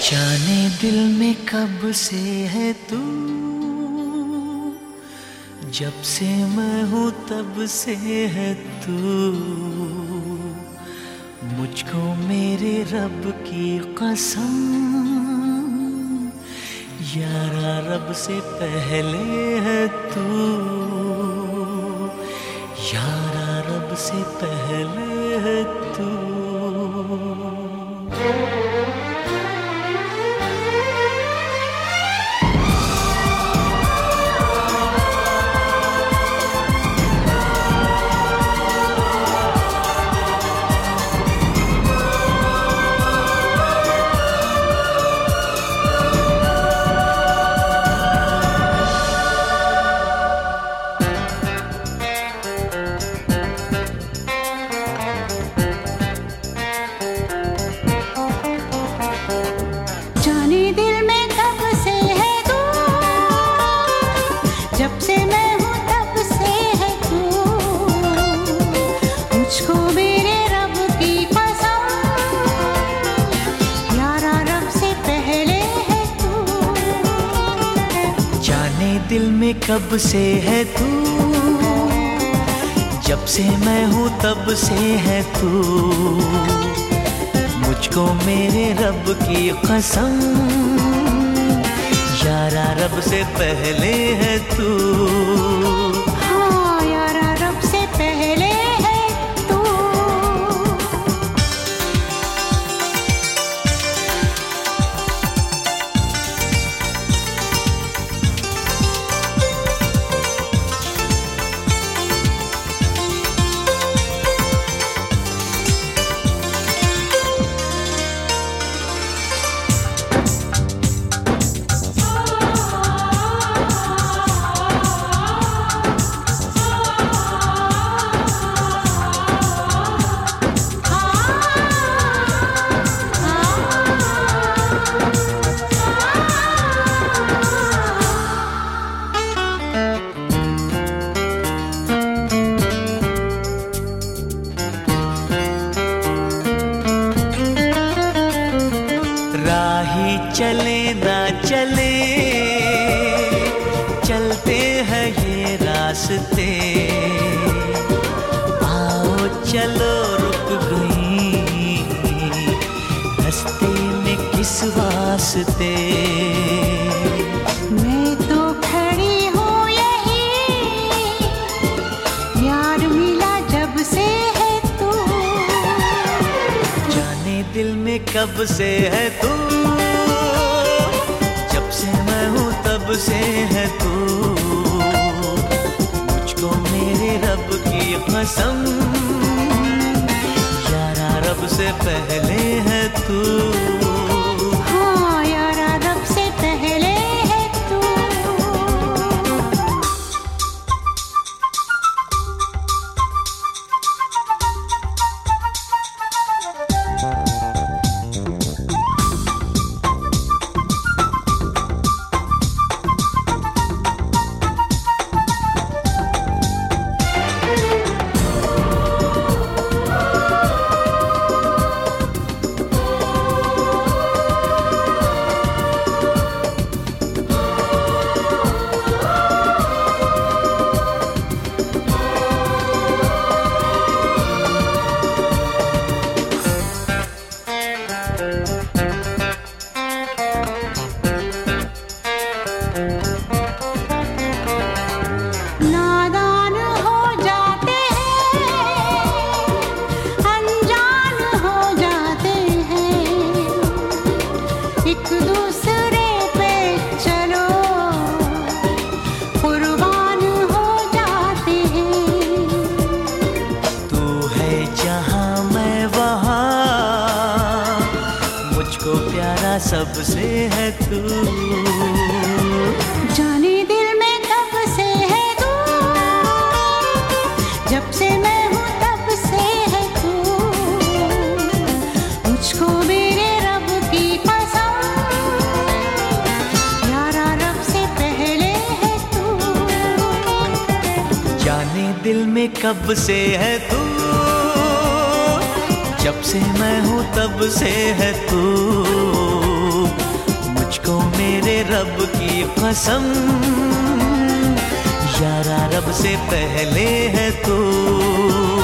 जाने दिल में कब से है तू, जब से मैं हूँ तब से है तू। मुझको मेरे रब की कसम, यारा रब से पहले है तू, यारा रब से पहले है तू। जब से मैं हूँ तब से है तू, मुझको मेरे रब की कसम, यारा रब से पहले है तू। जाने दिल में कब से है तू, जब से मैं हूँ तब से है तू। मुझको मेरे रब की कसम, यारा रब से पहले है तू। हाँ यारा रब से पहले है तू। राही चले ना चले, चलते हैं ये रास्ते। आओ चलो रुक गई रास्ते में किस वास्ते। मैं तो खड़ी हूँ यही, यार मिला जब से है तू। जाने दिल में कब से है तू, जब से मैं हूँ तब से है तू। मुझको मेरे रब की कसम, यारा रब से पहले है तू। हाँ यारा रब से पहले है तू। नादान हो जाते हैं, अनजान हो जाते हैं, एक दूसरे पे चलो कुर्बान हो जाते हैं। तू है जहाँ मैं वहाँ, मुझको प्यारा सबसे है तू। जाने दिल में कब से है तू, जब से मैं हूँ तब से है तू। मुझको मेरे रब की कसम, यारा रब से पहले है तू। जाने दिल में कब से है तू, जब से मैं हूँ तब से है तू। रब की कसम, यारा रब से पहले है तू।